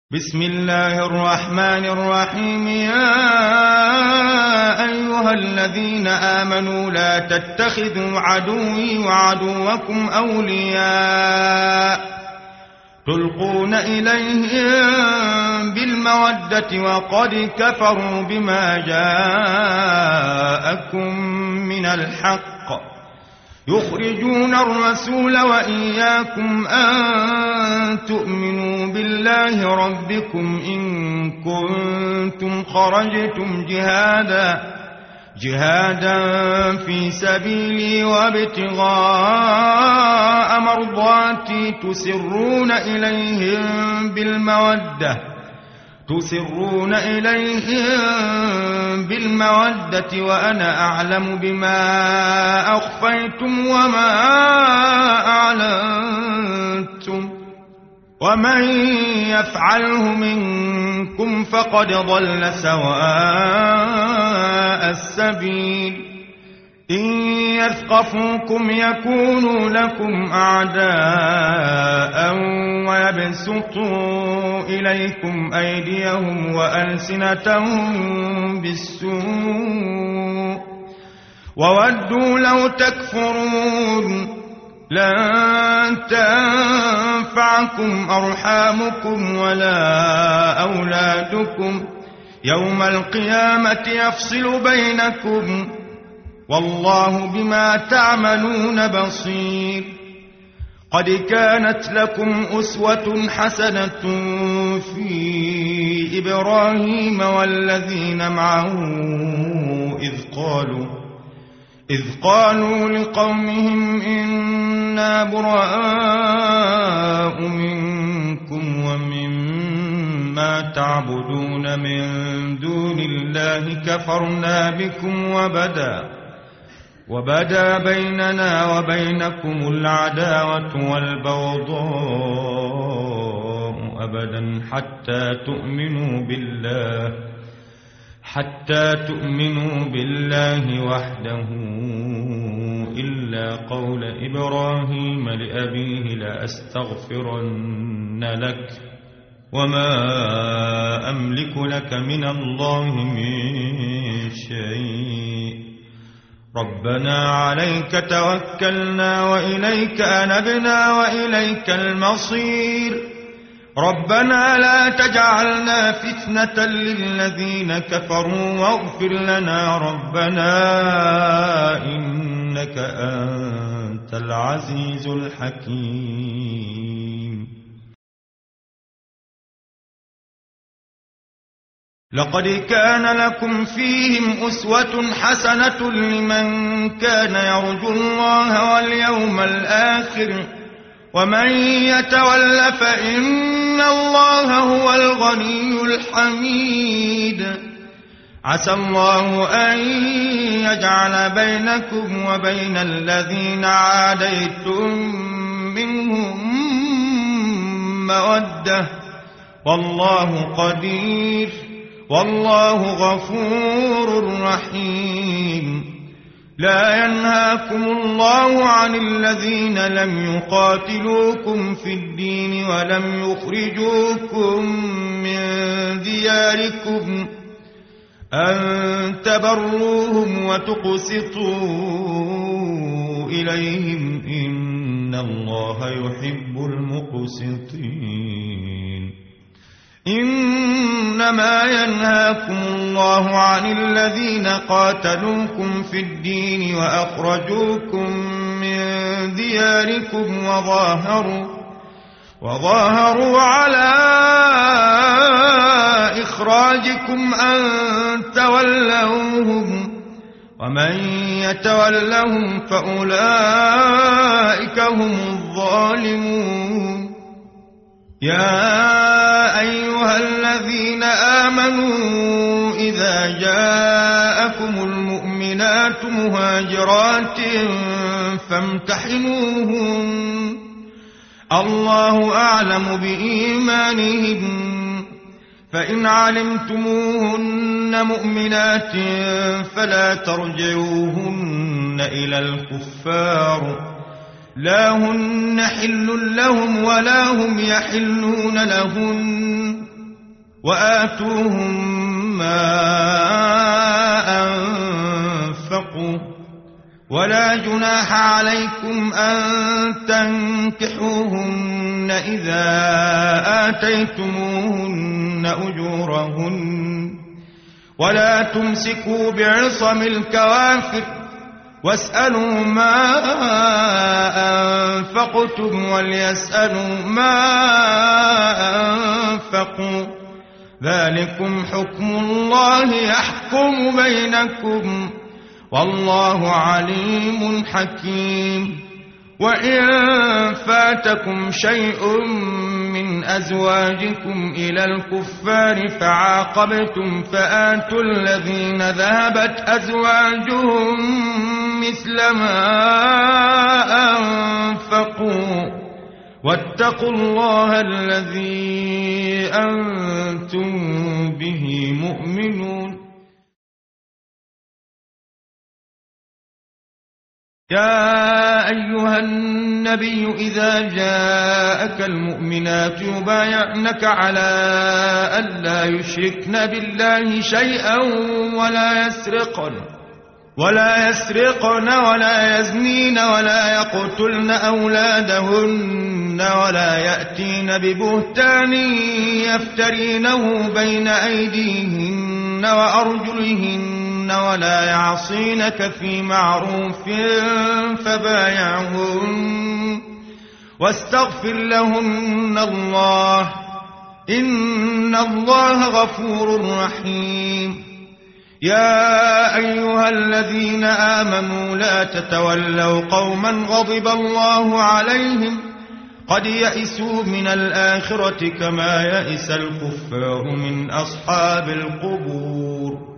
بسم الله الرحمن الرحيم. يا أيها الذين آمنوا لا تتخذوا عدوي وعدوكم أولياء تلقون إليهم بالمودة وقد كفروا بما جاءكم من الحق يخرجون الرسول وإياكم أن تؤمنوا بالله ربكم إن كنتم خرجتم جهادا في سبيلي وابتغاء مرضاتي تسرون إليهم بالمودة وأنا أعلم بما أخفيتم وما أعلنتم ومن يفعله منكم فقد ضل سواء السبيل. إن يثقفوكم يكونوا لكم أعداء ويبسطوا إليكم أيديهم وألسنتهم بالسوء وودوا لو تكفرون. لن تنفعكم أرحامكم ولا أولادكم يوم القيامة يفصل بينكم والله بما تعملون بصير. قد كانت لكم أسوة حسنة في إبراهيم والذين معه إذ قالوا لقومهم إنا براء منكم ومما تعبدون من دون الله كفرنا بكم وبدا بيننا وبينكم العداوة والبغضاء أبدا حتى تؤمنوا بالله وحده إلا قول إبراهيم لأبيه لأستغفرن لك وما أملك لك من الله من شيء ربنا عليك توكلنا وإليك أنبنا وإليك المصير. ربنا لا تجعلنا فتنة للذين كفروا واغفر لنا ربنا إنك أنت العزيز الحكيم. لقد كان لكم فيهم أسوة حسنة لمن كان يرجو الله واليوم الآخر ومن يتول فإن الله هو الغني الحميد. عسى الله أن يجعل بينكم وبين الذين عاديتم منهم مودة والله قدير والله غفور رحيم. لا ينهاكم الله عن الذين لم يقاتلوكم في الدين ولم يخرجوكم من دياركم أن تبروهم وتقسطوا إليهم إن الله يحب المقسطين. إنما ينهاكم الله عن الذين قاتلوكم في الدين وأخرجوكم من دياركم وظاهروا على إخراجكم أن تولوهم ومن يتولهم فأولئك هم الظالمون. يا أيها الذين آمنوا إذا جاءكم المؤمنات مهاجرات فامتحنوهن الله أعلم بإيمانهن فإن علمتموهن مؤمنات فلا ترجعوهن إلى الكفار لا هن حل لهم ولا هم يحلون لهن وآتوهم ما أنفقوا ولا جناح عليكم أن تنكحوهن إذا آتيتموهن أجورهن ولا تمسكوا بعصم الكوافر واسألوا ما أنفقتم وليسألوا ما أنفقوا ذلكم حكم الله يحكم بينكم والله عليم حكيم وإن فاتكم شيء من أزواجكم إلى الكفار فعاقبتم فآتوا الذين ذهبت أزواجهم مثل ما أنفقوا واتقوا الله الذي أنتم به مؤمنون. يا أيها النبي إذا جاءك المؤمنات يبايعنك على ألا يشركن بالله شيئا ولا يسرقن ولا يزنين ولا يقتلن أولادهن ولا يأتين ببهتان يفترينه بين أيديهن وأرجلهن ولا يعصينك في معروف فبايعهن واستغفر لهن الله إن الله غفور رحيم. يا أيها الذين آمنوا لا تتولوا قوما غضب الله عليهم قد يئسوا من الآخرة كما يئس الكفار من أصحاب القبور.